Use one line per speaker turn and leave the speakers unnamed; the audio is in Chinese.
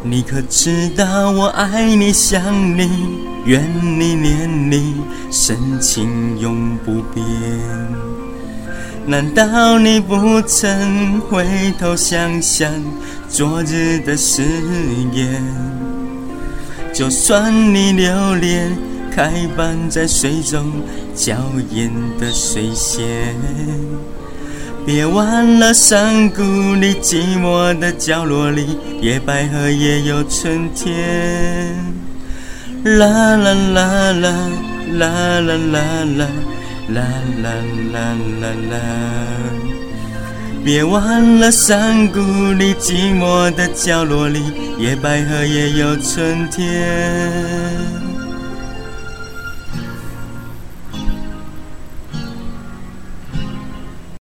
你可知道我爱你想你怨你念你深情永不变？难道你不曾回头想想昨日的誓言？就算你留恋开满在水中娇艳的水仙，别忘了山谷里寂寞的角落里，野百合也有春天。啦啦啦啦啦啦啦啦啦啦啦啦啦，别忘了山谷里寂寞的角落里，野百合也有春天。